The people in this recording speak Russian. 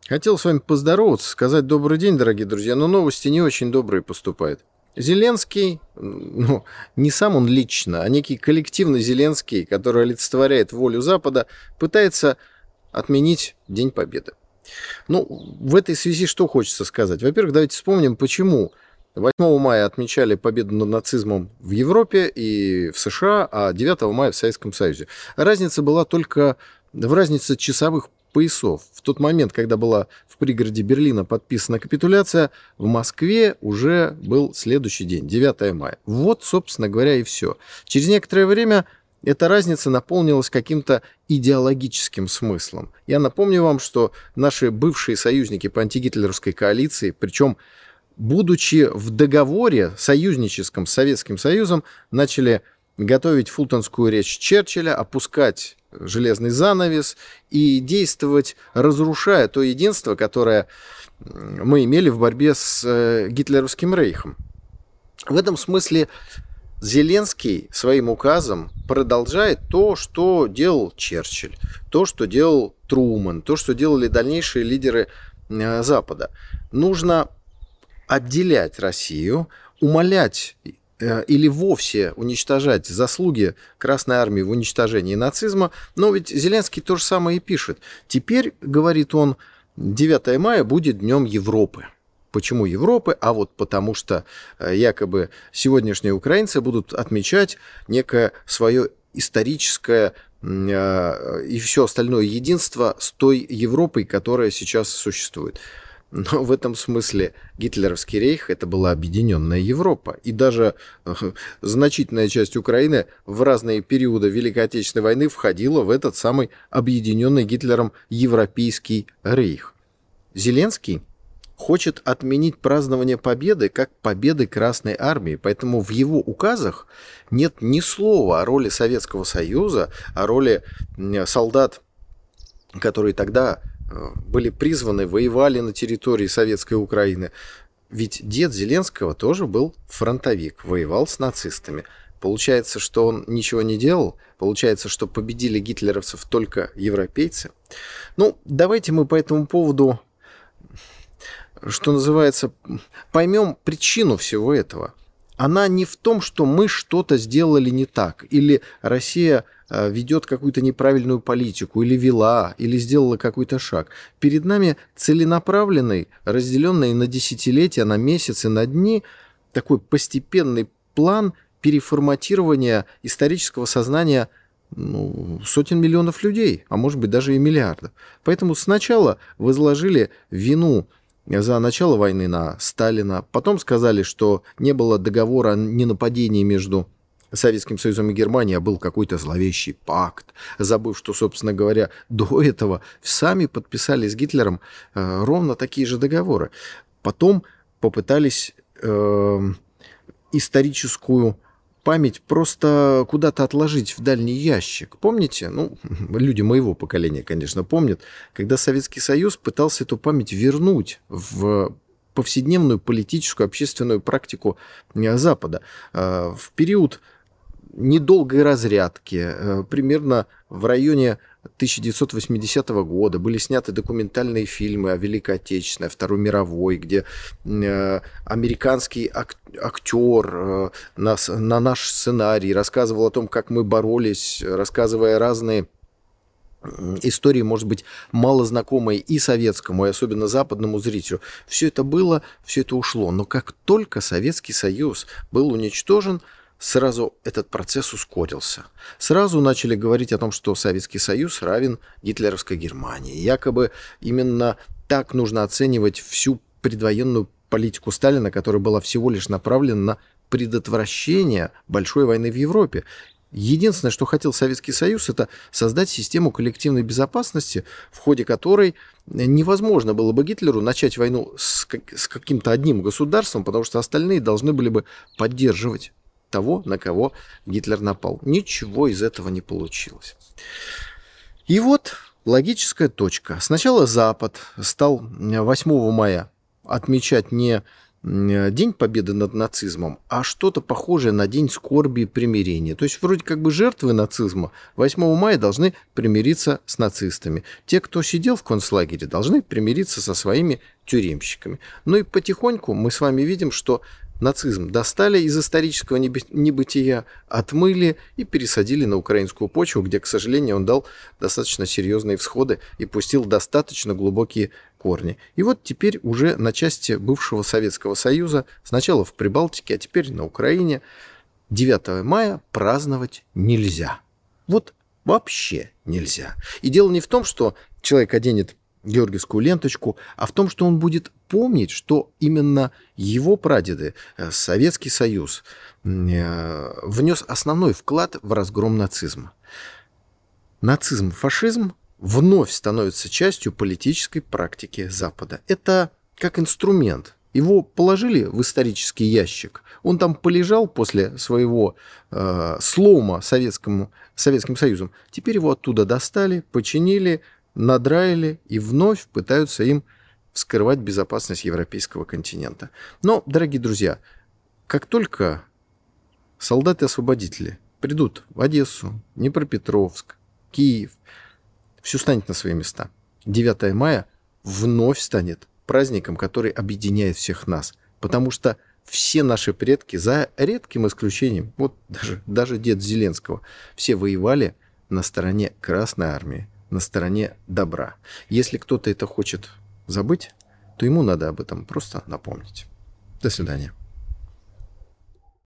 Хотел с вами поздороваться, сказать добрый день, дорогие друзья, но новости не очень добрые поступают. Зеленский, ну, не сам он лично, а некий коллективный Зеленский, который олицетворяет волю Запада, пытается отменить День Победы. Ну, в этой связи что хочется сказать? Во-первых, давайте вспомним, почему 8 мая отмечали победу над нацизмом в Европе и в США, а 9 мая в Советском Союзе. Разница была только в разнице часовых поясов. В тот момент, когда была в пригороде Берлина подписана капитуляция, в Москве уже был следующий день, 9 мая. Вот, собственно говоря, и все. Через некоторое время эта разница наполнилась каким-то идеологическим смыслом. Я напомню вам, что наши бывшие союзники по антигитлеровской коалиции, причем будучи в договоре союзническом с Советским Союзом, начали готовить фултонскую речь Черчилля, опускать железный занавес и действовать, разрушая то единство, которое мы имели в борьбе с гитлеровским рейхом. В этом смысле Зеленский своим указом продолжает то, что делал Черчилль, то, что делал Трумэн, то, что делали дальнейшие лидеры Запада. Нужно отделять Россию, умалять или вовсе уничтожать заслуги Красной Армии в уничтожении нацизма. Но ведь Зеленский то же самое и пишет. Теперь, говорит он, 9 мая будет Днем Европы. Почему Европы? А вот потому что якобы сегодняшние украинцы будут отмечать некое свое историческое и все остальное единство с той Европой, которая сейчас существует. Но в этом смысле гитлеровский рейх – это была объединенная Европа. И даже значительная часть Украины в разные периоды Великой Отечественной войны входила в этот самый объединенный Гитлером европейский рейх. Зеленский хочет отменить празднование победы как победы Красной Армии. Поэтому в его указах нет ни слова о роли Советского Союза, о роли солдат, которые тогда были призваны, воевали на территории Советской Украины. Ведь дед Зеленского тоже был фронтовик, воевал с нацистами. Получается, что он ничего не делал? Получается, что победили гитлеровцев только европейцы? Ну, давайте мы по этому поводу, что называется, поймем причину всего этого. Она не в том, что мы что-то сделали не так, или Россия ведет какую-то неправильную политику, или вела, или сделала какой-то шаг. Перед нами целенаправленный, разделенный на десятилетия, на месяцы, на дни, такой постепенный план переформатирования исторического сознания сотен миллионов людей, а может быть даже и миллиардов. Поэтому сначала возложили вину за начало войны на Сталина, потом сказали, что не было договора о ненападении между Советским Союзом и Германией, а был какой-то зловещий пакт, забыв, что, собственно говоря, до этого сами подписали с Гитлером ровно такие же договоры. Потом попытались историческую память просто куда-то отложить в дальний ящик. Помните? Люди моего поколения, конечно, помнят, когда Советский Союз пытался эту память вернуть в повседневную политическую, общественную практику Запада. В период недолгой разрядки, примерно в районе 1980 года, были сняты документальные фильмы о Великой Отечественной, о Второй мировой, где американский актер на наш сценарий рассказывал о том, как мы боролись, рассказывая разные истории, может быть, мало знакомые и советскому, и особенно западному зрителю. Все это было, все это ушло. Но как только Советский Союз был уничтожен, сразу этот процесс ускорился. Сразу начали говорить о том, что Советский Союз равен гитлеровской Германии. Якобы именно так нужно оценивать всю предвоенную политику Сталина, которая была всего лишь направлена на предотвращение большой войны в Европе. Единственное, что хотел Советский Союз, это создать систему коллективной безопасности, в ходе которой невозможно было бы Гитлеру начать войну с каким-то одним государством, потому что остальные должны были бы поддерживать того, на кого Гитлер напал. Ничего из этого не получилось. И вот логическая точка. Сначала Запад стал 8 мая отмечать не День победы над нацизмом, а что-то похожее на День скорби и примирения. То есть вроде как бы жертвы нацизма 8 мая должны примириться с нацистами. Те, кто сидел в концлагере, должны примириться со своими тюремщиками. Ну и потихоньку мы с вами видим, что нацизм достали из исторического небытия, отмыли и пересадили на украинскую почву, где, к сожалению, он дал достаточно серьезные всходы и пустил достаточно глубокие корни. И вот теперь уже на части бывшего Советского Союза, сначала в Прибалтике, а теперь на Украине, 9 мая праздновать нельзя. Вот вообще нельзя. И дело не в том, что человек оденет георгиевскую ленточку, а в том, что он будет помнить, что именно его прадеды, Советский Союз, внес основной вклад в разгром нацизма. Нацизм, фашизм вновь становится частью политической практики Запада. Это как инструмент. Его положили в исторический ящик. Он там полежал после своего слома Советским Союзом. Теперь его оттуда достали, починили, надраили и вновь пытаются им вскрывать безопасность европейского континента. Но, дорогие друзья, как только солдаты-освободители придут в Одессу, Днепропетровск, Киев, все станет на свои места. 9 мая вновь станет праздником, который объединяет всех нас. Потому что все наши предки, за редким исключением, вот даже дед Зеленского, все воевали на стороне Красной Армии, на стороне добра. Если кто-то это хочет забыть, то ему надо об этом просто напомнить. До свидания.